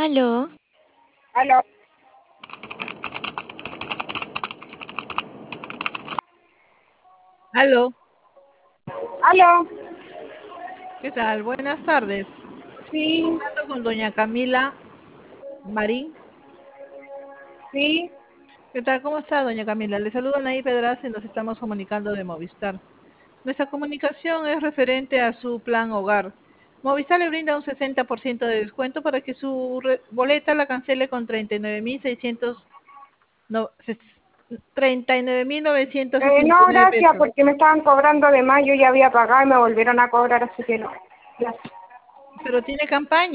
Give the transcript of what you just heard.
Aló, Aló, Aló, aló, ¿qué tal? Buenas tardes. sí, Hablando con doña Camila Marín. sí, ¿Qué tal? ¿Cómo está, doña Camila? Le saluda Anaí Pedraza y nos estamos comunicando de Movistar. Nuestra comunicación es referente a su plan hogar. Movistar le brinda un 60% de descuento para que su boleta la cancele con 39.600 no, 39.969 no, gracias, pesos. porque me estaban cobrando de más, yo ya había pagado y me volvieron a cobrar, así que no, gracias. Pero tiene campaña.